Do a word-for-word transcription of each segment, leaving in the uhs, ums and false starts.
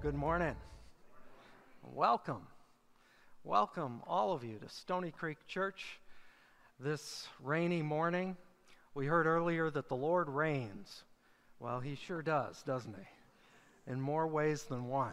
Good morning. Welcome. Welcome, all of you, to Stony Creek Church this rainy morning. We heard earlier that the Lord reigns. Well, he sure does, doesn't he? In more ways than one.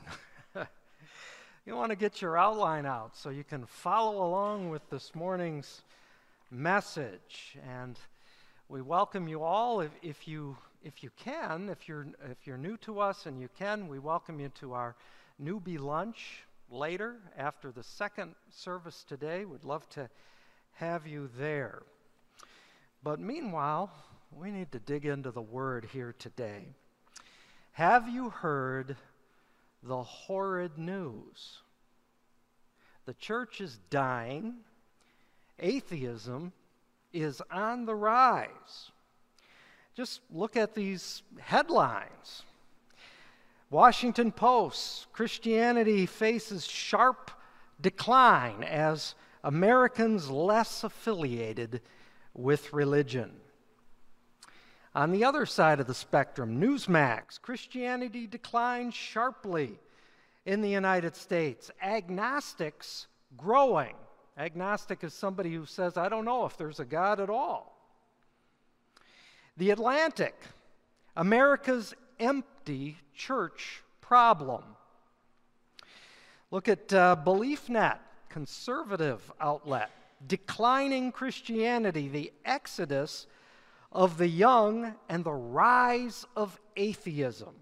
You want to get your outline out so you can follow along with this morning's message. And we welcome you all. If, if you if you can, if you're if you're new to us and you can, we welcome you to our newbie lunch later after the second service today. We'd love to have you there. But meanwhile, we need to dig into the Word here today. Have you heard the horrid news? The church is dying. Atheism is on the rise. Just look at these headlines. Washington Post, Christianity faces sharp decline as Americans less affiliated with religion. On the other side of the spectrum, Newsmax, Christianity declines sharply in the United States. Agnostics growing. Agnostic is somebody who says, I don't know if there's a God at all. The Atlantic, America's empty church problem. Look at uh, BeliefNet, conservative outlet. Declining Christianity, the exodus of the young and the rise of atheism.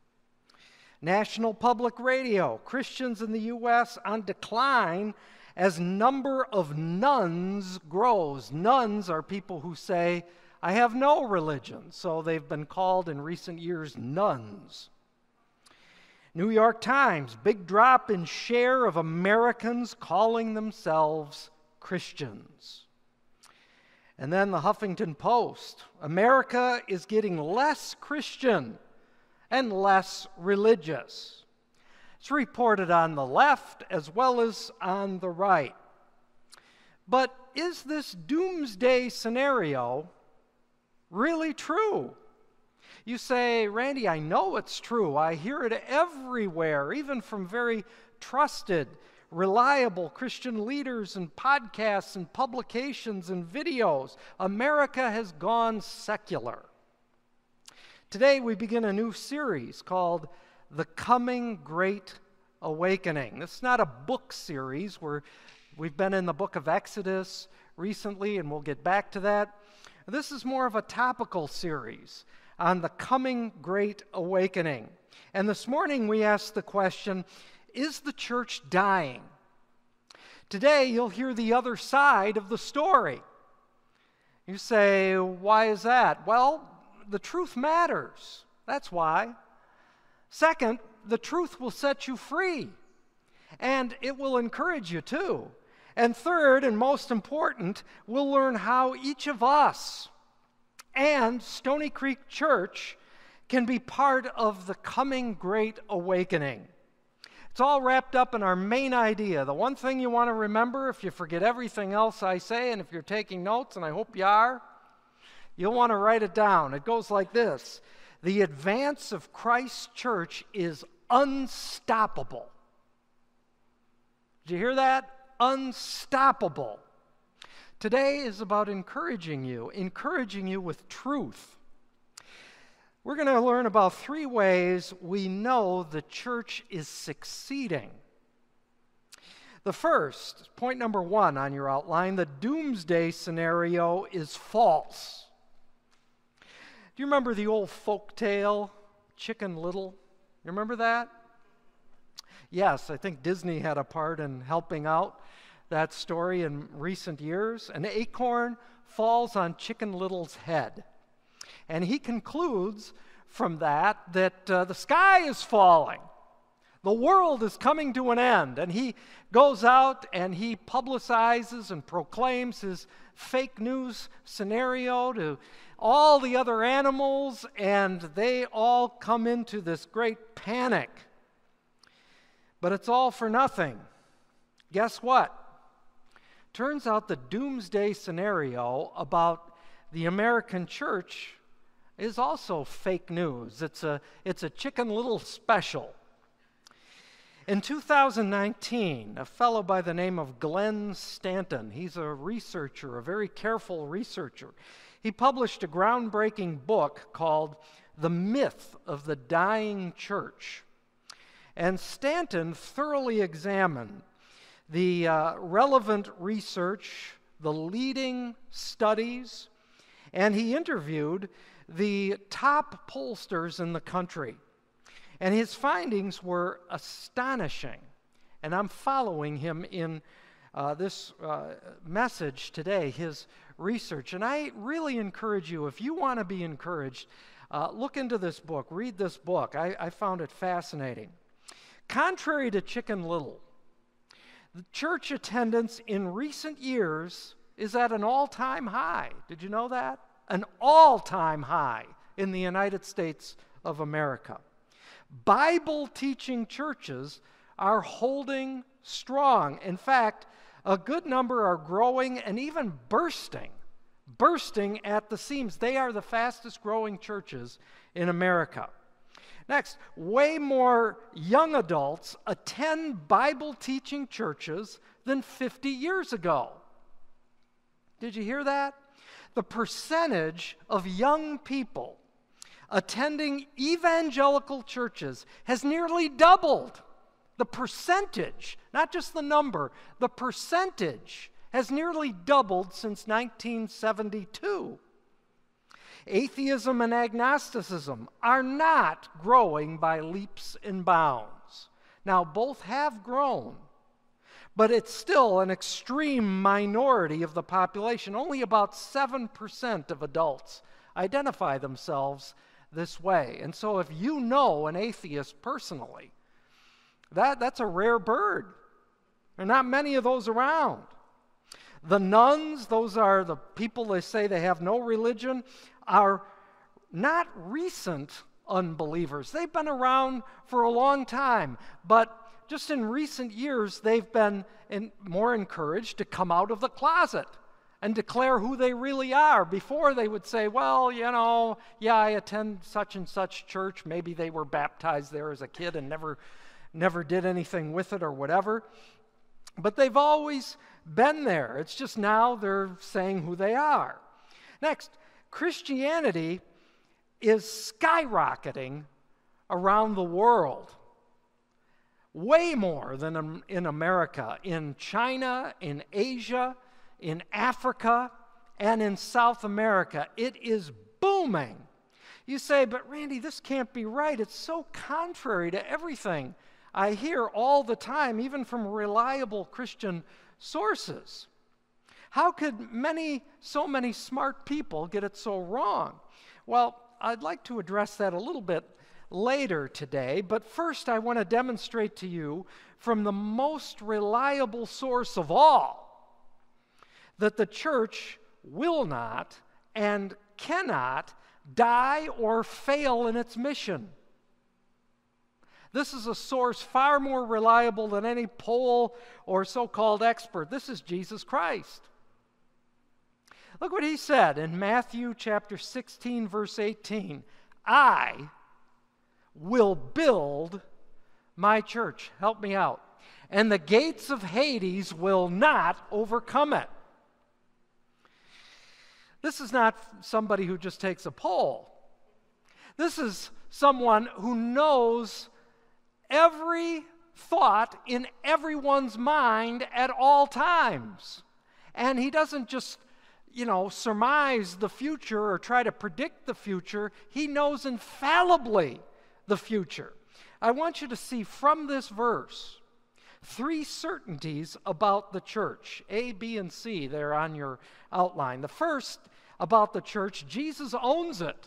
National Public Radio, Christians in the U S on decline as number of nuns grows. Nuns are people who say, I have no religion, so they've been called in recent years nuns. New York Times, big drop in share of Americans calling themselves Christians. And then the Huffington Post, America is getting less Christian and less religious. It's reported on the left as well as on the right. But is this doomsday scenario really true? You say, Randy, I know it's true. I hear it everywhere, even from very trusted, reliable Christian leaders and podcasts and publications and videos. America has gone secular. Today we begin a new series called The Coming Great Awakening. This is not a book series where we've been in the book of Exodus recently, and we'll get back to that. This is more of a topical series on the coming Great Awakening. And this morning we ask the question, is the church dying? Today you'll hear the other side of the story. You say, why is that? Well, the truth matters. That's why. Second, the truth will set you free. And it will encourage you too. And third, and most important, we'll learn how each of us and Stony Creek Church can be part of the coming Great Awakening. It's all wrapped up in our main idea. The one thing you want to remember, if you forget everything else I say, and if you're taking notes, and I hope you are, you'll want to write it down. It goes like this. The advance of Christ's church is unstoppable. Did you hear that? Unstoppable. Today is about encouraging you, encouraging you with truth. We're going to learn about three ways we know the church is succeeding. The first, point number one on your outline, the doomsday scenario is false. Do you remember the old folk tale, Chicken Little? You remember that? Yes, I think Disney had a part in helping out that story in recent years. An acorn falls on Chicken Little's head. And he concludes from that that uh, the sky is falling. The world is coming to an end. And he goes out and he publicizes and proclaims his fake news scenario to all the other animals, and they all come into this great panic. But it's all for nothing. Guess what? Turns out the doomsday scenario about the American church is also fake news. It's a, it's a Chicken Little special. In two thousand nineteen, a fellow by the name of Glenn Stanton, he's a researcher, a very careful researcher, he published a groundbreaking book called The Myth of the Dying Church. And Stanton thoroughly examined the uh, relevant research, the leading studies, and he interviewed the top pollsters in the country. And his findings were astonishing. And I'm following him in uh, this uh, message today, his research. And I really encourage you, if you want to be encouraged, uh, look into this book, read this book. I, I found it fascinating. Contrary to Chicken Little, the church attendance in recent years is at an all-time high. Did you know that? An all-time high in the United States of America. Bible-teaching churches are holding strong. In fact, a good number are growing and even bursting, bursting at the seams. They are the fastest-growing churches in America. Next, way more young adults attend Bible-teaching churches than fifty years ago. Did you hear that? The percentage of young people attending evangelical churches has nearly doubled. The percentage, not just the number, the percentage has nearly doubled since nineteen seventy-two. Atheism and agnosticism are not growing by leaps and bounds. Now, both have grown, but it's still an extreme minority of the population. Only about seven percent of adults identify themselves this way. And so if you know an atheist personally, that, that's a rare bird. There are not many of those around. The nones, those are the people they say they have no religion, are not recent unbelievers. They've been around for a long time, but just in recent years, they've been in, more encouraged to come out of the closet and declare who they really are. Before they would say, well, you know, yeah, I attend such and such church. Maybe they were baptized there as a kid and never, never did anything with it or whatever. But they've always been there. It's just now they're saying who they are. Next, Christianity is skyrocketing around the world. Way more than in America, in China, in Asia, in Africa, and in South America. It is booming. You say, but Randy, this can't be right. It's so contrary to everything I hear all the time, even from reliable Christian sources. How could many, so many smart people get it so wrong? Well, I'd like to address that a little bit later today, but first I want to demonstrate to you from the most reliable source of all that the church will not and cannot die or fail in its mission. This is a source far more reliable than any poll or so-called expert. This is Jesus Christ. Look what he said in Matthew chapter sixteen, verse eighteen. I will build my church. Help me out. And the gates of Hades will not overcome it. This is not somebody who just takes a poll. This is someone who knows every thought in everyone's mind at all times. And he doesn't just, you know, surmise the future or try to predict the future. He knows infallibly the future. I want you to see from this verse three certainties about the church. A, B, and C, they're on your outline. The first about the church, Jesus owns it.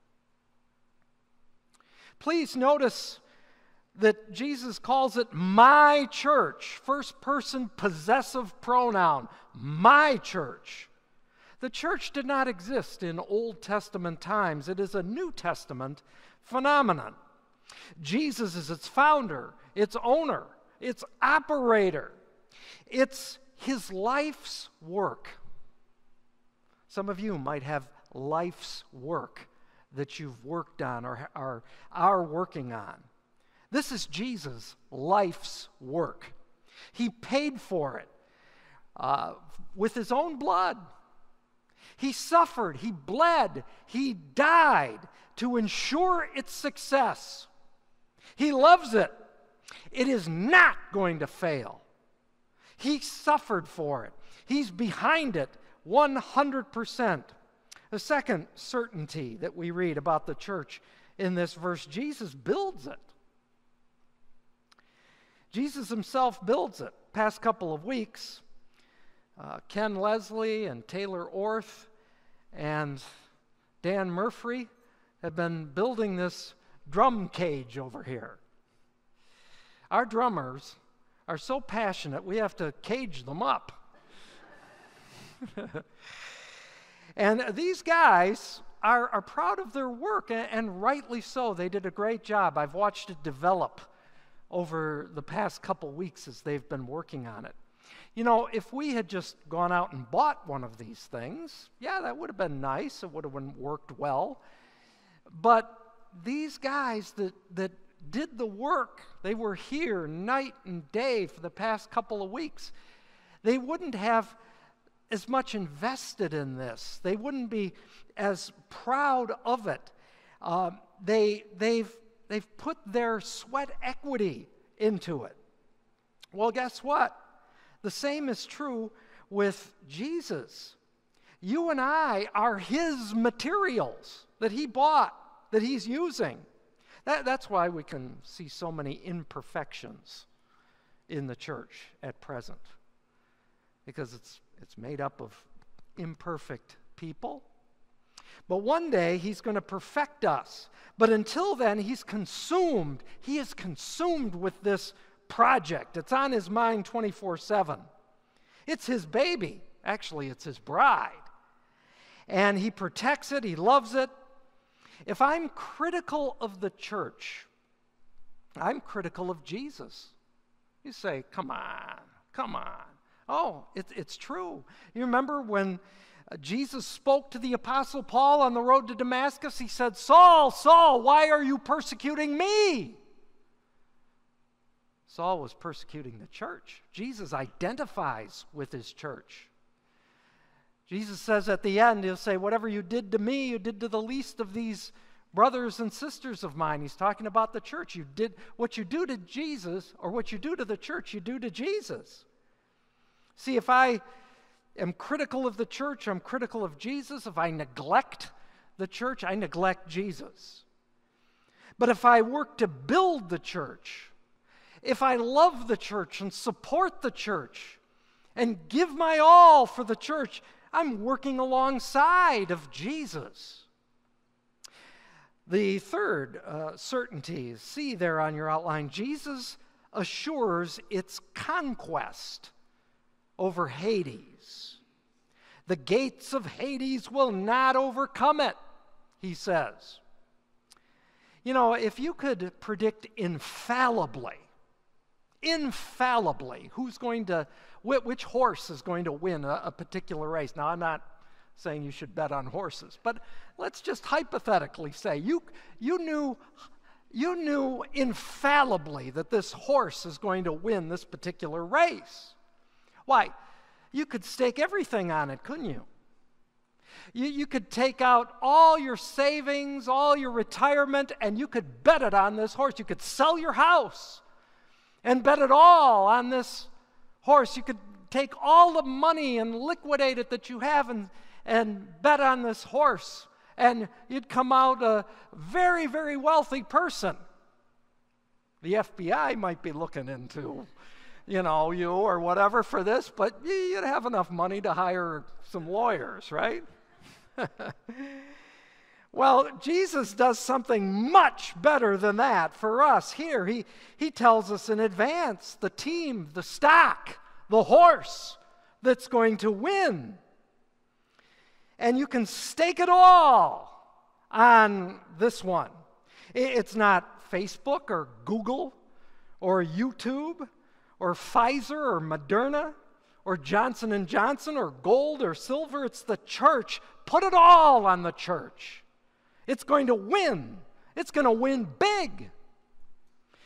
Please notice that Jesus calls it my church, first person possessive pronoun, my church. The church did not exist in Old Testament times. It is a New Testament phenomenon. Jesus is its founder, its owner, its operator. It's his life's work. Some of you might have life's work that you've worked on or are, are working on. This is Jesus' life's work. He paid for it uh, with his own blood. He suffered, he bled, he died to ensure its success. He loves it. It is not going to fail. He suffered for it. He's behind it one hundred percent. The second certainty that we read about the church in this verse, Jesus builds it. Jesus himself builds it. Past couple of weeks, uh, Ken Leslie and Taylor Orth and Dan Murphy have been building this drum cage over here. Our drummers are so passionate, we have to cage them up. And these guys are, are proud of their work, and, and rightly so. They did a great job. I've watched it develop over the past couple weeks as they've been working on it. You know, if we had just gone out and bought one of these things, yeah, that would have been nice. It would have been worked well. But these guys that, that did the work, they were here night and day for the past couple of weeks. They wouldn't have as much invested in this. They wouldn't be as proud of it. Uh, they, they've, they've put their sweat equity into it. Well, guess what? The same is true with Jesus. You and I are his materials that he bought, that he's using. That, that's why we can see so many imperfections in the church at present, because it's it's made up of imperfect people. But one day he's going to perfect us. But until then, he's consumed. He is consumed with this project. It's on his mind twenty-four seven. It's his baby. Actually, it's his bride. And he protects it. He loves it. If I'm critical of the church, I'm critical of Jesus. You say, come on, come on. Oh, it, it's true. You remember when uh, Jesus spoke to the Apostle Paul on the road to Damascus? He said, Saul, Saul, why are you persecuting me? Saul was persecuting the church. Jesus identifies with his church. Jesus says at the end, he'll say, whatever you did to me, you did to the least of these brothers and sisters of mine. He's talking about the church. You did what you do to Jesus, or what you do to the church, you do to Jesus. See, if I am critical of the church, I'm critical of Jesus. If I neglect the church, I neglect Jesus. But if I work to build the church, if I love the church and support the church and give my all for the church, I'm working alongside of Jesus. The third uh, certainty, see there on your outline, Jesus assures its conquest over Hades. The gates of Hades will not overcome it, he says. You know, if you could predict infallibly, infallibly, who's going to, which horse is going to win a, a particular race. Now, I'm not saying you should bet on horses, but let's just hypothetically say you, you knew, you knew infallibly that this horse is going to win this particular race. Why? You could stake everything on it, couldn't you? You, you could take out all your savings, all your retirement, and you could bet it on this horse. You could sell your house and bet it all on this horse. You could take all the money and liquidate it that you have and, and bet on this horse, and you'd come out a very, very wealthy person. The F B I might be looking into, you know, you or whatever for this, but you'd have enough money to hire some lawyers, right? Well, Jesus does something much better than that for us here. He, he tells us in advance the team, the stock, the horse that's going to win. And you can stake it all on this one. It's not Facebook or Google or YouTube or Pfizer or Moderna or Johnson and Johnson or gold or silver. It's the church. Put it all on the church. It's going to win. It's going to win big.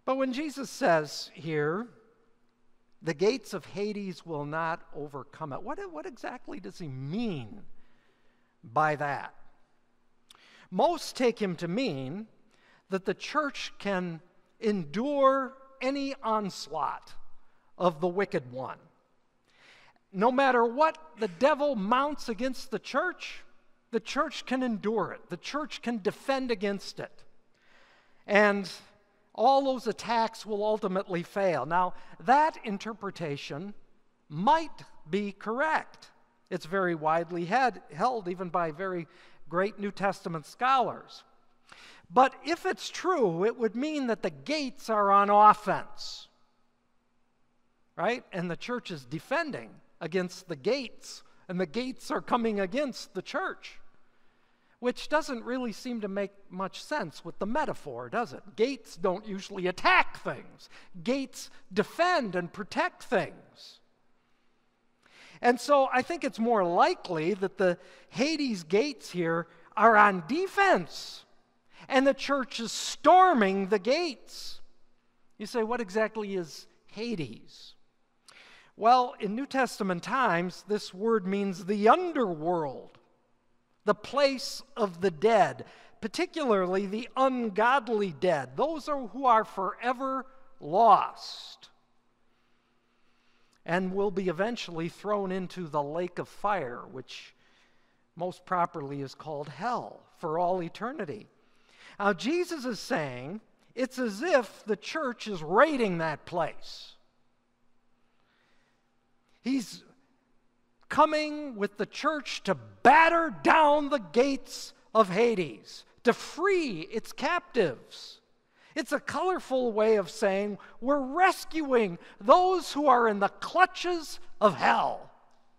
But when Jesus says here, the gates of Hades will not overcome it, what, what exactly does he mean by that? Most take him to mean that the church can endure any onslaught of the wicked one. No matter what the devil mounts against the church, the church can endure it. The church can defend against it. And all those attacks will ultimately fail. Now, that interpretation might be correct. It's very widely had, held even by very great New Testament scholars. But if it's true, it would mean that the gates are on offense, right? And the church is defending against the gates, and the gates are coming against the church, which doesn't really seem to make much sense with the metaphor, does it? Gates don't usually attack things. Gates defend and protect things. And so I think it's more likely that the Hades gates here are on defense, and the church is storming the gates. You say, what exactly is Hades? Well, in New Testament times, this word means the underworld, the place of the dead, particularly the ungodly dead, those are who are forever lost and will be eventually thrown into the lake of fire, which most properly is called hell, for all eternity. Now, Jesus is saying it's as if the church is raiding that place. He's coming with the church to batter down the gates of Hades, to free its captives. It's a colorful way of saying we're rescuing those who are in the clutches of hell.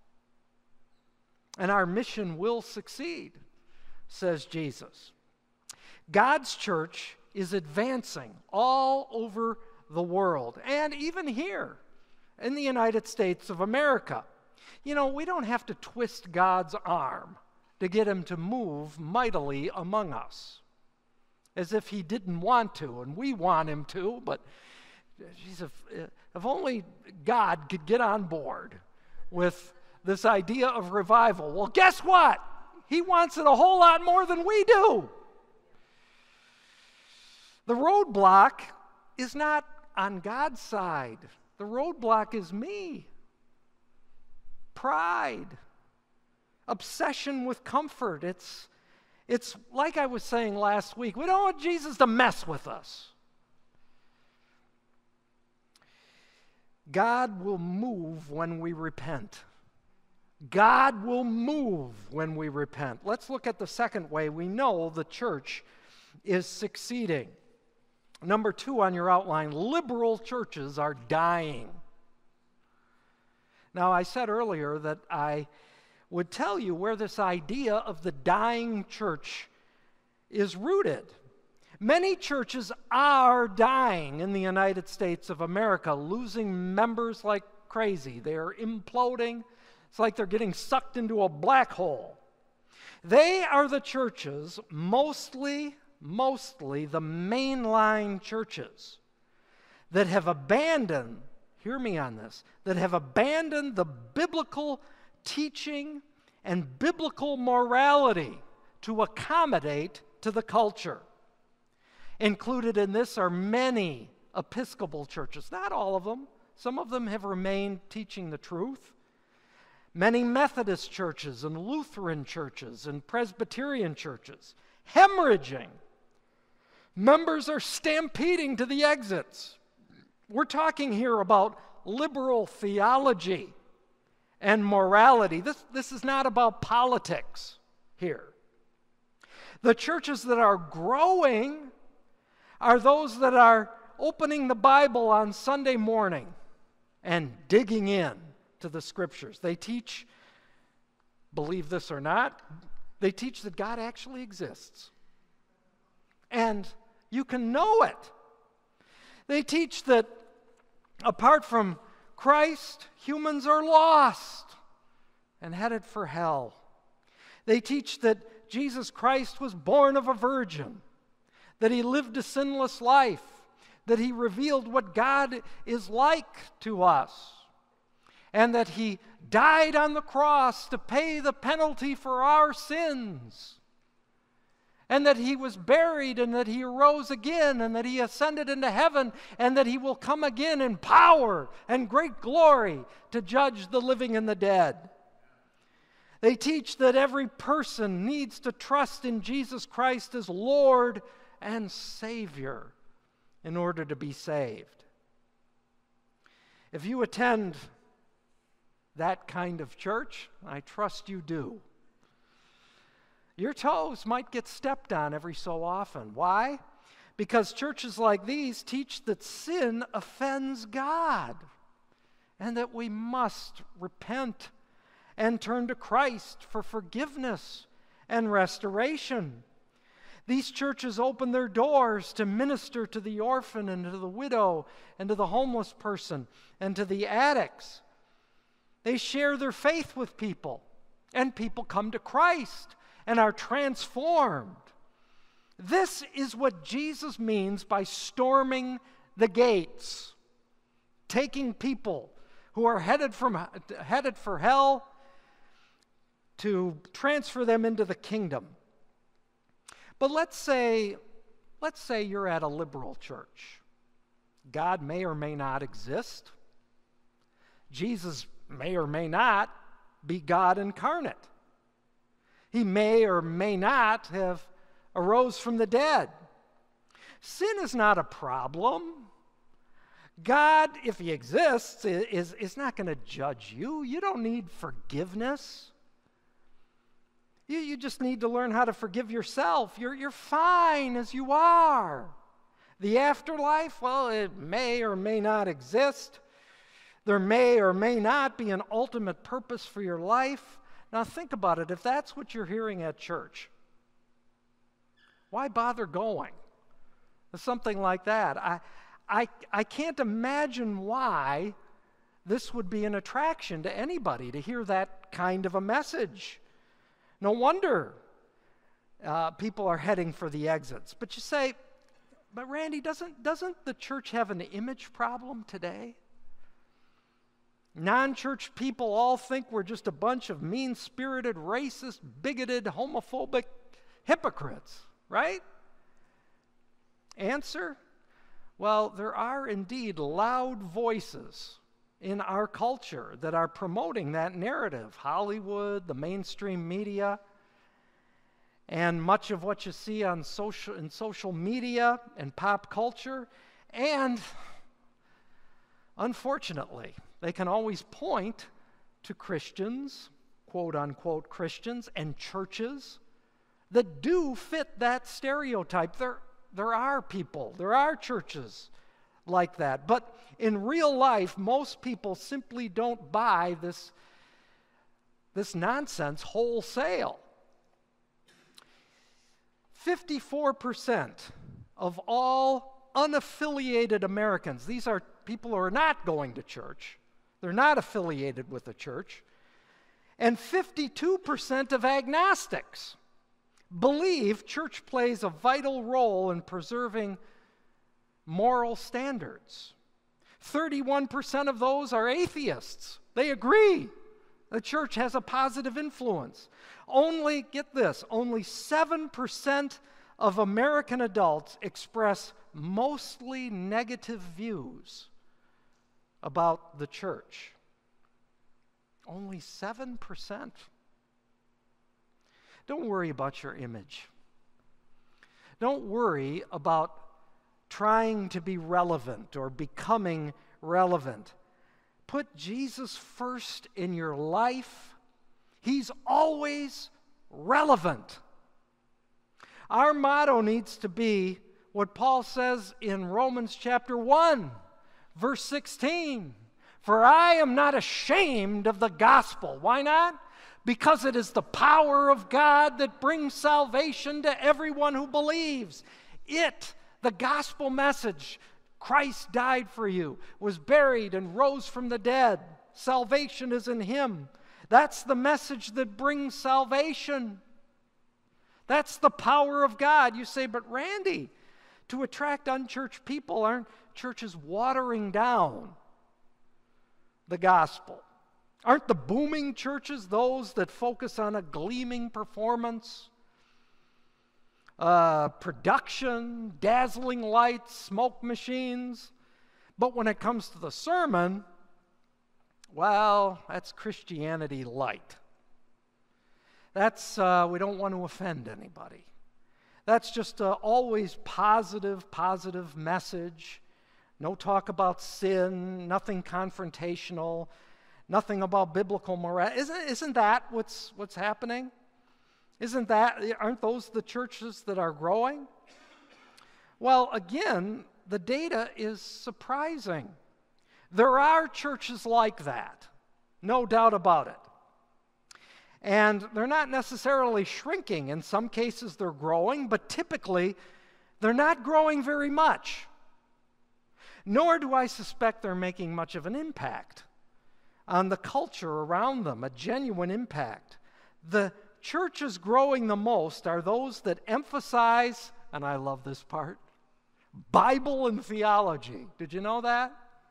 And our mission will succeed, says Jesus. God's church is advancing all over the world, and even here in the United States of America. You know, we don't have to twist God's arm to get him to move mightily among us, as if he didn't want to, and we want him to, but geez, if, if only God could get on board with this idea of revival. Well, guess what? He wants it a whole lot more than we do. The roadblock is not on God's side. The roadblock is me. Pride. Obsession with comfort. It's, it's like I was saying last week, we don't want Jesus to mess with us. God will move when we repent. God will move when we repent. Let's look at the second way we know the church is succeeding. Number two on your outline, liberal churches are dying. Now, I said earlier that I would tell you where this idea of the dying church is rooted. Many churches are dying in the United States of America, losing members like crazy. They are imploding. It's like they're getting sucked into a black hole. They are the churches, mostly, mostly the mainline churches, that have abandoned, hear me on this, that have abandoned the biblical teaching and biblical morality to accommodate to the culture. Included in this are many Episcopal churches, not all of them. Some of them have remained teaching the truth. Many Methodist churches and Lutheran churches and Presbyterian churches, hemorrhaging. Members are stampeding to the exits. We're talking here about liberal theology and morality. This, this is not about politics here. The churches that are growing are those that are opening the Bible on Sunday morning and digging in to the Scriptures. They teach, believe this or not, they teach that God actually exists. And you can know it. They teach that apart from Christ, humans are lost and headed for hell. They teach that Jesus Christ was born of a virgin, that he lived a sinless life, that he revealed what God is like to us, and that he died on the cross to pay the penalty for our sins, and that he was buried, and that he arose again, and that he ascended into heaven, and that he will come again in power and great glory to judge the living and the dead. They teach that every person needs to trust in Jesus Christ as Lord and Savior in order to be saved. If you attend that kind of church, I trust you do, your toes might get stepped on every so often. Why? Because churches like these teach that sin offends God and that we must repent and turn to Christ for forgiveness and restoration. These churches open their doors to minister to the orphan and to the widow and to the homeless person and to the addicts. They share their faith with people, and people come to Christ and are transformed. This is what Jesus means by storming the gates, taking people who are headed from headed for hell to transfer them into the kingdom. But let's say, let's say you're at a liberal church. God may or may not exist. Jesus may or may not be God incarnate. He may or may not have arose from the dead. Sin is not a problem. God, if he exists, is, is not going to judge you. You don't need forgiveness. You, you just need to learn how to forgive yourself. You're, you're fine as you are. The afterlife, well, it may or may not exist. There may or may not be an ultimate purpose for your life. Now think about it. If that's what you're hearing at church, why bother going to something like that? I, I, I can't imagine why this would be an attraction to anybody to hear that kind of a message. No wonder uh, people are heading for the exits. But you say, but Randy, doesn't, doesn't the church have an image problem today? Non-church people all think we're just a bunch of mean-spirited, racist, bigoted, homophobic hypocrites, right? Answer? Well, there are indeed loud voices in our culture that are promoting that narrative. Hollywood, the mainstream media, and much of what you see on social, in social media and pop culture. And unfortunately, they can always point to Christians, quote-unquote Christians, and churches that do fit that stereotype. There, there are people, there are churches like that. But in real life, most people simply don't buy this, this nonsense wholesale. fifty-four percent of all unaffiliated Americans, these are people who are not going to church, they're not affiliated with the church, and fifty-two percent of agnostics believe church plays a vital role in preserving moral standards. thirty-one percent of those are atheists. They agree the church has a positive influence. Only, get this, only seven percent of American adults express mostly negative views about the church. Only seven percent. Don't worry about your image. Don't worry about trying to be relevant or becoming relevant. Put Jesus first in your life. He's always relevant. Our motto needs to be what Paul says in Romans chapter one, verse sixteen. For I am not ashamed of the gospel. Why not? Because it is the power of God that brings salvation to everyone who believes. It, the gospel message, Christ died for you, was buried and rose from the dead. Salvation is in him. That's the message that brings salvation. That's the power of God. You say, but Randy, To attract unchurched people, aren't churches watering down the gospel? Aren't the booming churches those that focus on a gleaming performance, uh, production, dazzling lights, smoke machines? But when it comes to the sermon, well, that's Christianity light. That's, uh, we don't want to offend anybody. That's just a always positive, positive message. No talk about sin, nothing confrontational, nothing about biblical morality. Isn't, isn't that what's, what's happening? Isn't that, aren't those the churches that are growing? Well, again, the data is surprising. There are churches like that, no doubt about it. And they're not necessarily shrinking. In some cases, they're growing, but typically, they're not growing very much. Nor do I suspect they're making much of an impact on the culture around them, a genuine impact. The churches growing the most are those that emphasize, and I love this part, Bible and theology. Did you know that?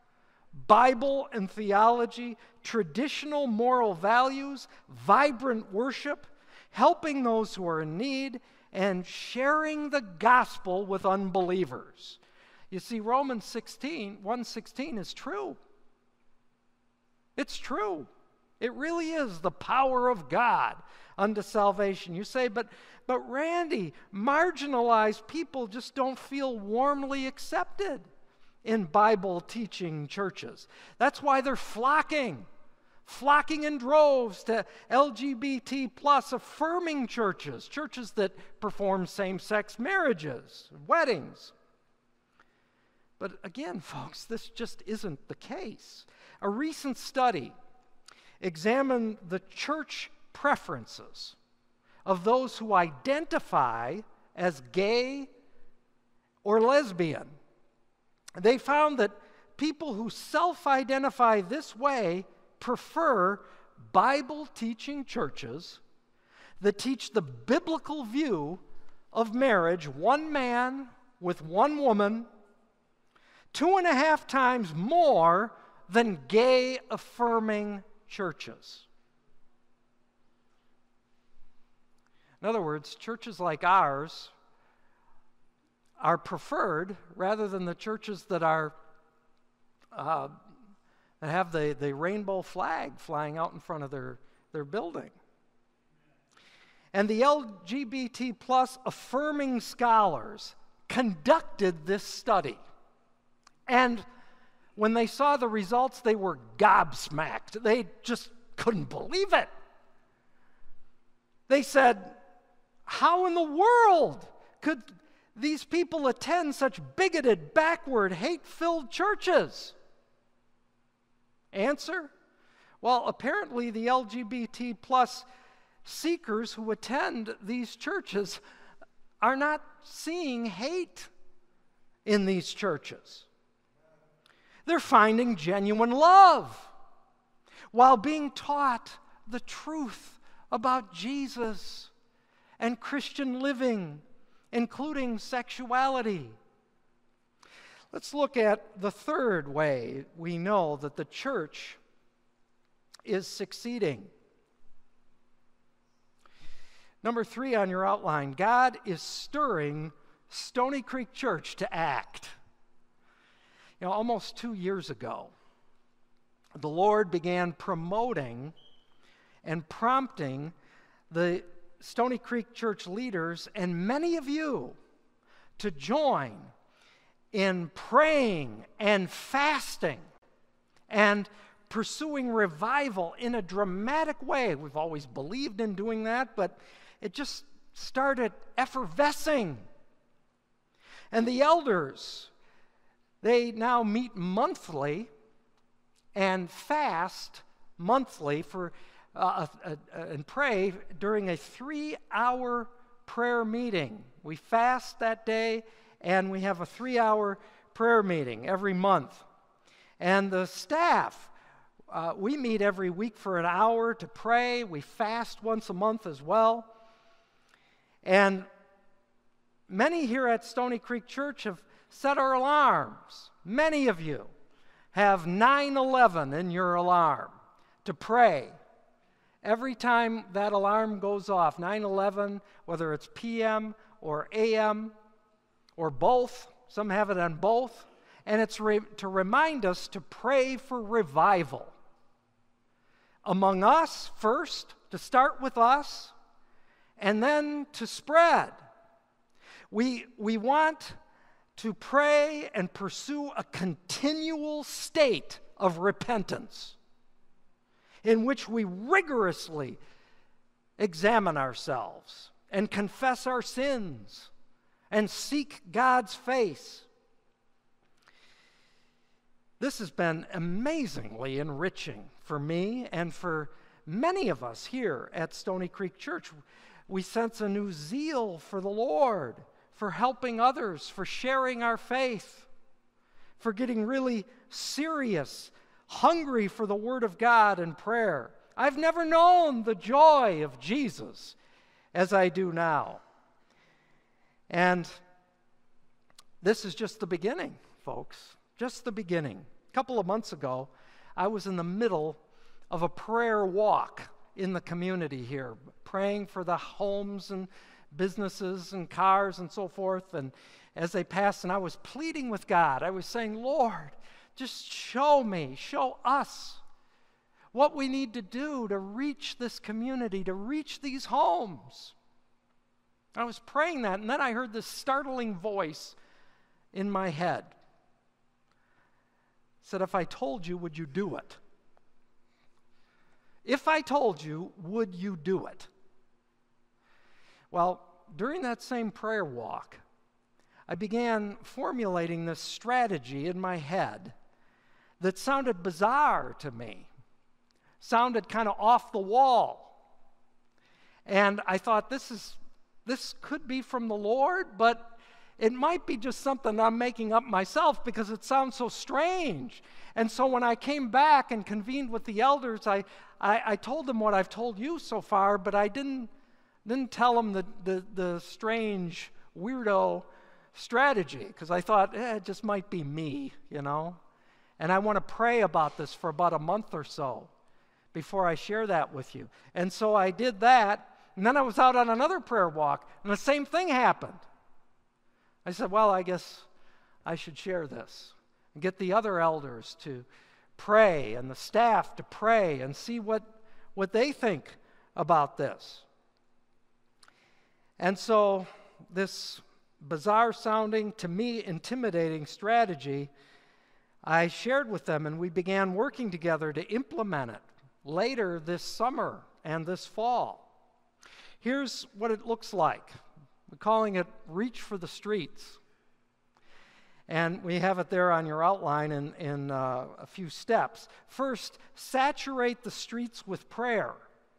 Bible and theology, traditional moral values, vibrant worship, helping those who are in need, and sharing the gospel with unbelievers. You see, Romans sixteen, one sixteen is true. It's true. It really is the power of God unto salvation. You say, but, but Randy, marginalized people just don't feel warmly accepted in Bible teaching churches. That's why they're flocking, flocking in droves to L G B T plus affirming churches, churches that perform same-sex marriages, weddings. But again, folks, this just isn't the case. A recent study examined the church preferences of those who identify as gay or lesbian. They found that people who self-identify this way prefer Bible-teaching churches that teach the biblical view of marriage, one man with one woman, two and a half times more than gay-affirming churches. In other words, churches like ours are preferred rather than the churches that are uh, that have the, the rainbow flag flying out in front of their, their building. And the L G B T plus affirming scholars conducted this study. And when they saw the results, they were gobsmacked. They just couldn't believe it. They said, how in the world could these people attend such bigoted, backward, hate-filled churches? Answer? Well, apparently the L G B T plus seekers who attend these churches are not seeing hate in these churches. They're finding genuine love while being taught the truth about Jesus and Christian living, including sexuality. Let's look at the third way we know that the church is succeeding. Number three on your outline, God is stirring Stony Creek Church to act. You know, almost two years ago, the Lord began promoting and prompting the Stony Creek Church leaders and many of you to join in praying and fasting and pursuing revival in a dramatic way. We've always believed in doing that, but it just started effervescing. And the elders, they now meet monthly and fast monthly for uh, uh, uh, and pray during a three-hour prayer meeting. We fast that day, and we have a three-hour prayer meeting every month. And the staff, uh, we meet every week for an hour to pray. We fast once a month as well. And many here at Stony Creek Church have set our alarms. Many of you have nine eleven in your alarm to pray. Every time that alarm goes off, nine eleven, whether it's P M or A M or both, some have it on both, and it's re- to remind us to pray for revival. Among us first, to start with us, and then to spread. We, we want to pray and pursue a continual state of repentance in which we rigorously examine ourselves and confess our sins and seek God's face. This has been amazingly enriching for me and for many of us here at Stony Creek Church. We sense a new zeal for the Lord, for helping others, for sharing our faith, for getting really serious, hungry for the Word of God and prayer. I've never known the joy of Jesus as I do now. And this is just the beginning, folks, just the beginning. A couple of months ago, I was in the middle of a prayer walk in the community here, praying for the homes and businesses and cars and so forth. And as they passed, and I was pleading with God, I was saying, Lord, just show me, show us what we need to do to reach this community, to reach these homes. I was praying that, and then I heard this startling voice in my head. It said, if I told you, would you do it? If I told you, would you do it? Well, during that same prayer walk, I began formulating this strategy in my head that sounded bizarre to me, sounded kind of off the wall. And I thought, this is this could be from the Lord, but it might be just something I'm making up myself because it sounds so strange. And so when I came back and convened with the elders, I, I, I told them what I've told you so far, but I didn't, didn't tell them the, the, the strange, weirdo strategy, because I thought, eh, it just might be me, you know. And I want to pray about this for about a month or so before I share that with you. And so I did that, and then I was out on another prayer walk, and the same thing happened. I said, well, I guess I should share this and get the other elders to pray and the staff to pray and see what, what they think about this. And so this bizarre sounding, to me intimidating strategy, I shared with them, and we began working together to implement it later this summer and this fall. Here's what it looks like. We're calling it Reach for the Streets. And we have it there on your outline in, in uh, a few steps. First, saturate the streets with prayer.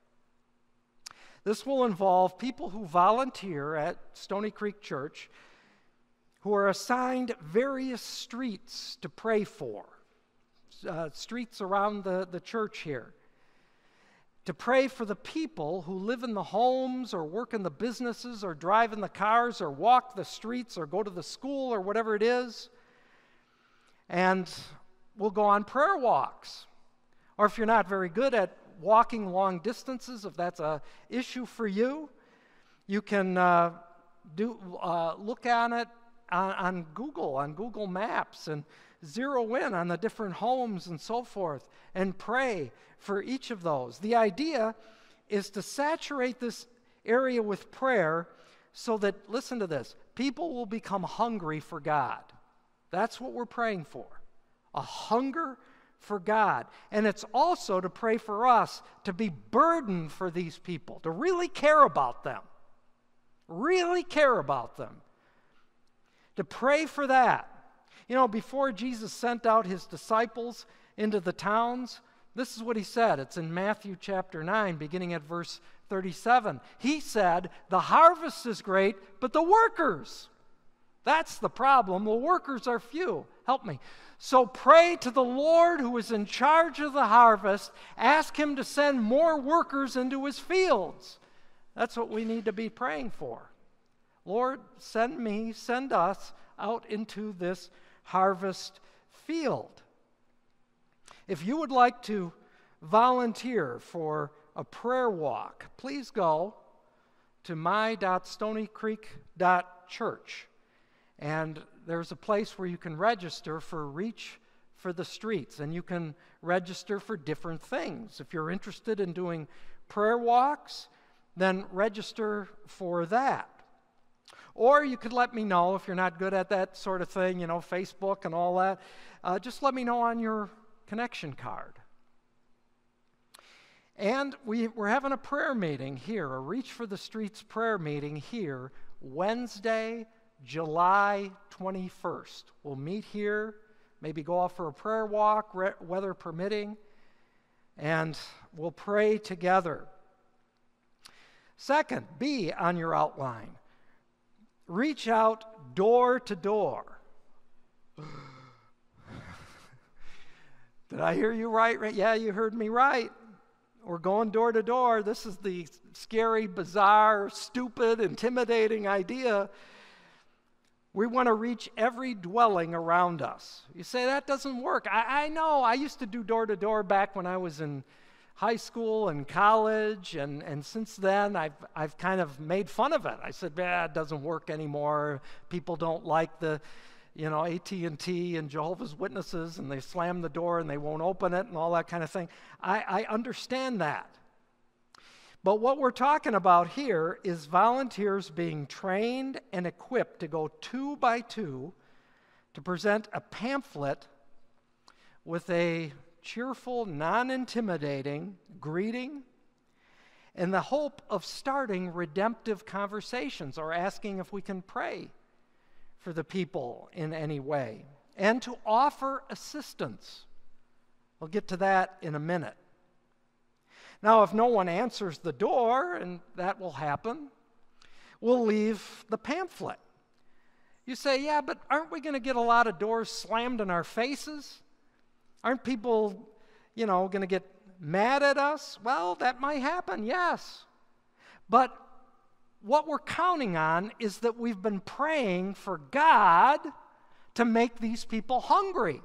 This will involve people who volunteer at Stony Creek Church who are assigned various streets to pray for, uh, streets around the, the church here, to pray for the people who live in the homes or work in the businesses or drive in the cars or walk the streets or go to the school or whatever it is. And we'll go on prayer walks. Or if you're not very good at walking long distances, if that's an issue for you, you can uh, do uh, look on it on, on Google, on Google Maps, and zero in on the different homes and so forth, and pray for each of those. The idea is to saturate this area with prayer so that, listen to this, people will become hungry for God. That's what we're praying for, a hunger for God. And it's also to pray for us to be burdened for these people, to really care about them, really care about them, to pray for that. You know, before Jesus sent out his disciples into the towns, this is what he said. It's in Matthew chapter nine, beginning at verse thirty-seven. He said, the harvest is great, but the workers, that's the problem. The workers are few. Help me. So pray to the Lord who is in charge of the harvest. Ask him to send more workers into his fields. That's what we need to be praying for. Lord, send me, send us out into this harvest field. If you would like to volunteer for a prayer walk, please go to my dot stony creek dot church. And there's a place where you can register for Reach for the Streets, and you can register for different things. If you're interested in doing prayer walks, then register for that. Or you could let me know if you're not good at that sort of thing, you know, Facebook and all that. Uh, just let me know on your connection card. And we, we're having a prayer meeting here, a Reach for the Streets prayer meeting here, Wednesday, July twenty-first. We'll meet here, maybe go off for a prayer walk, re- weather permitting, and we'll pray together. Second, B on your outline, reach out door to door. Did I hear you right? right? Yeah, you heard me right. We're going door to door. This is the scary, bizarre, stupid, intimidating idea. We want to reach every dwelling around us. You say, that doesn't work. I, I know. I used to do door to door back when I was in high school and college, and, and since then I've, I've kind of made fun of it. I said, yeah, it doesn't work anymore. People don't like the, you know, A T and T and Jehovah's Witnesses, and they slam the door and they won't open it and all that kind of thing. I, I understand that. But what we're talking about here is volunteers being trained and equipped to go two by two to present a pamphlet with a cheerful, non-intimidating greeting in the hope of starting redemptive conversations or asking if we can pray for the people in any way, and to offer assistance. We'll get to that in a minute. Now, if no one answers the door, and that will happen, we'll leave the pamphlet. You say, yeah, but aren't we going to get a lot of doors slammed in our faces? Aren't people, you know, going to get mad at us? Well, that might happen, yes. But what we're counting on is that we've been praying for God to make these people hungry.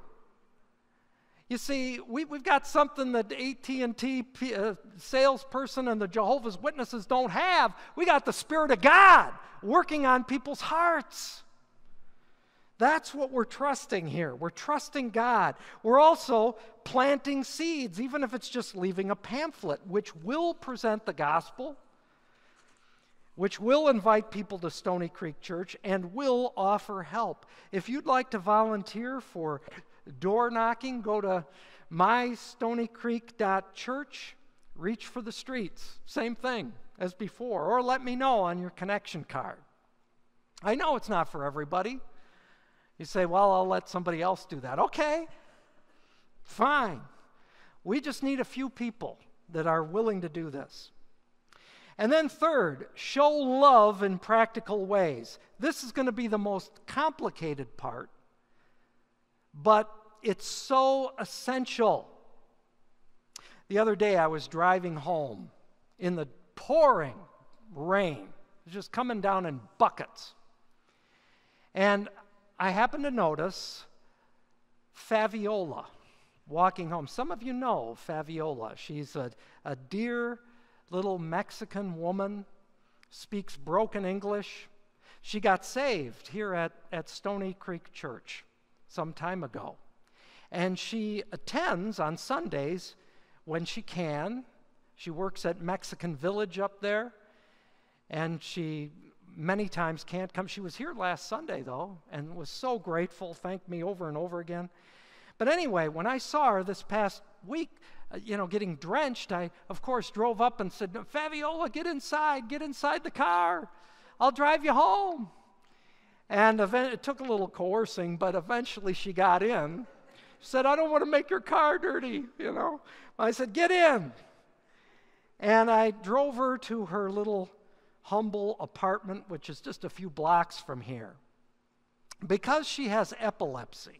You see, we, we've got something that the A T and T uh, salesperson and the Jehovah's Witnesses don't have. We got the Spirit of God working on people's hearts. That's what we're trusting here. We're trusting God. We're also planting seeds, even if it's just leaving a pamphlet, which will present the gospel, which will invite people to Stony Creek Church, and will offer help. If you'd like to volunteer for door knocking, go to my stony creek dot church, Reach for the Streets. Same thing as before. Or let me know on your connection card. I know it's not for everybody. You say, well, I'll let somebody else do that. Okay, fine. We just need a few people that are willing to do this. And then third, show love in practical ways. This is going to be the most complicated part, but it's so essential. The other day I was driving home in the pouring rain. It was just coming down in buckets. And I happened to notice Fabiola walking home. Some of you know Fabiola. She's a, a dear little Mexican woman, speaks broken English. She got saved here at, at Stony Creek Church some time ago. And she attends on Sundays when she can. She works at Mexican Village up there, and she many times can't come. She was here last Sunday, though, and was so grateful, thanked me over and over again. But anyway, when I saw her this past week, uh, you know, getting drenched, I, of course, drove up and said, Fabiola, get inside, get inside the car. I'll drive you home. And event- it took a little coercing, but eventually she got in. She said, I don't want to make your car dirty, you know. I said, get in. And I drove her to her little humble apartment, which is just a few blocks from here. Because she has epilepsy,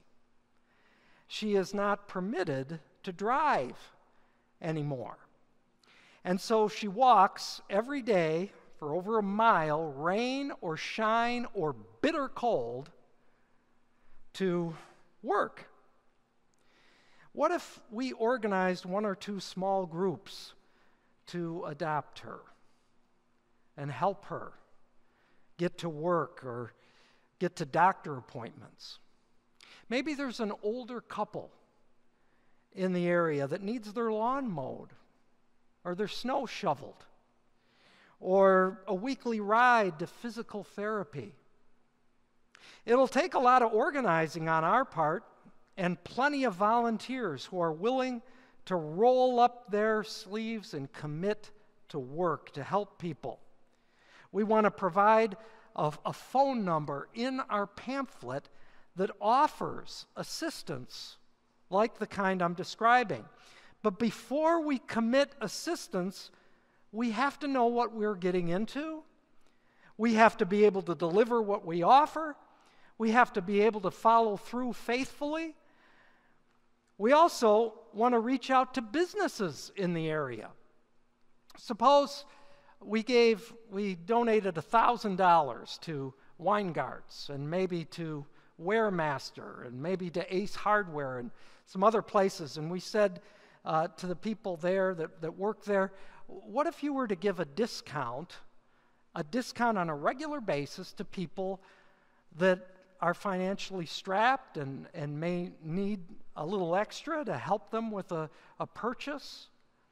she is not permitted to drive anymore. And so she walks every day for over a mile, rain or shine or bitter cold, to work? What if we organized one or two small groups to adopt her and help her get to work or get to doctor appointments? Maybe there's an older couple in the area that needs their lawn mowed or their snow shoveled or a weekly ride to physical therapy. It'll take a lot of organizing on our part and plenty of volunteers who are willing to roll up their sleeves and commit to work to help people. We want to provide a, a phone number in our pamphlet that offers assistance like the kind I'm describing. But before we commit assistance, we have to know what we're getting into. We have to be able to deliver what we offer. We have to be able to follow through faithfully. We also want to reach out to businesses in the area. Suppose we gave, we donated one thousand dollars to Weingarts and maybe to Waremaster and maybe to Ace Hardware and some other places, and we said uh, to the people there that, that work there, what if you were to give a discount, a discount on a regular basis to people that are financially strapped and, and may need a little extra to help them with a, a purchase?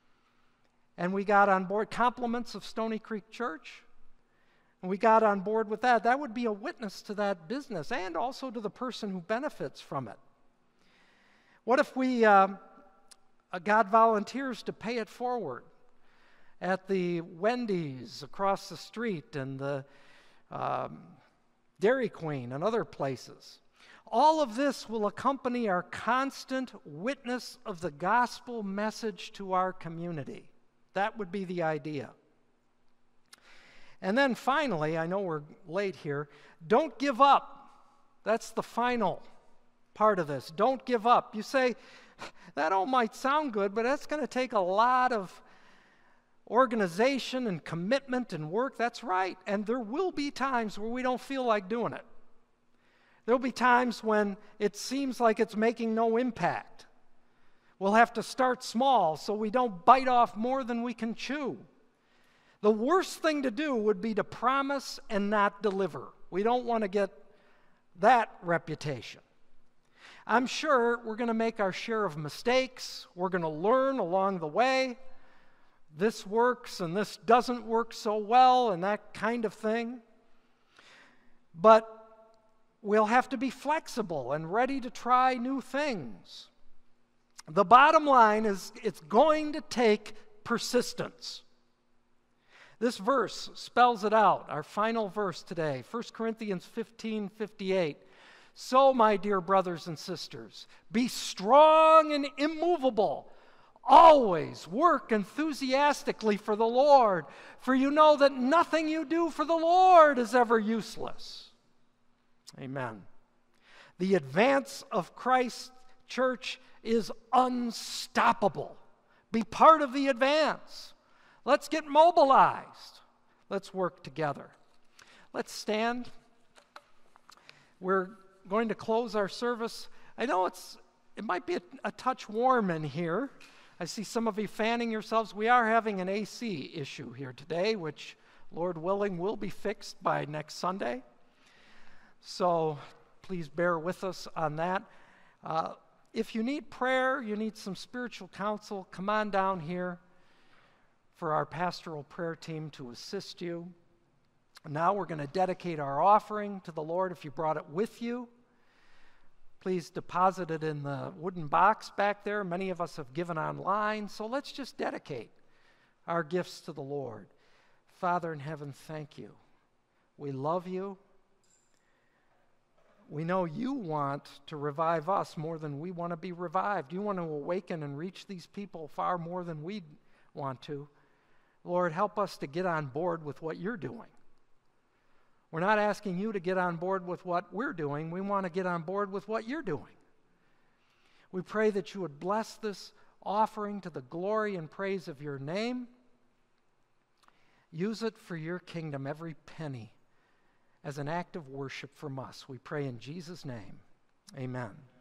And we got on board compliments of Stony Creek Church, and we got on board with that. That would be a witness to that business and also to the person who benefits from it. What if we uh, got volunteers to pay it forward at the Wendy's across the street and the um, Dairy Queen and other places? All of this will accompany our constant witness of the gospel message to our community. That would be the idea. And then finally, I know we're late here, don't give up. That's the final part of this. Don't give up. You say, that all might sound good, but that's going to take a lot of organization and commitment and work. That's right. And there will be times where we don't feel like doing it. There'll be times when it seems like it's making no impact. We'll have to start small so we don't bite off more than we can chew. The worst thing to do would be to promise and not deliver. We don't want to get that reputation. I'm sure we're going to make our share of mistakes. We're going to learn along the way. This works and this doesn't work so well and that kind of thing. But we'll have to be flexible and ready to try new things. The bottom line is it's going to take persistence. This verse spells it out, our final verse today, First Corinthians fifteen fifty-eight. So, my dear brothers and sisters, be strong and immovable. Always work enthusiastically for the Lord, for you know that nothing you do for the Lord is ever useless. Amen. The advance of Christ's church is unstoppable. Be part of the advance. Let's get mobilized. Let's work together. Let's stand. We're going to close our service. I know it's it might be a, a touch warm in here. I see some of you fanning yourselves. We are having an A C issue here today, which, Lord willing, will be fixed by next Sunday. So please bear with us on that. Uh, if you need prayer, you need some spiritual counsel, come on down here for our pastoral prayer team to assist you. Now we're going to dedicate our offering to the Lord. If you brought it with you, please deposit it in the wooden box back there. Many of us have given online, so let's just dedicate our gifts to the Lord. Father in heaven, thank you. We love you. We know you want to revive us more than we want to be revived. You want to awaken and reach these people far more than we want to. Lord, help us to get on board with what you're doing. We're not asking you to get on board with what we're doing. We want to get on board with what you're doing. We pray that you would bless this offering to the glory and praise of your name. Use it for your kingdom, every penny, as an act of worship from us. We pray in Jesus' name. Amen.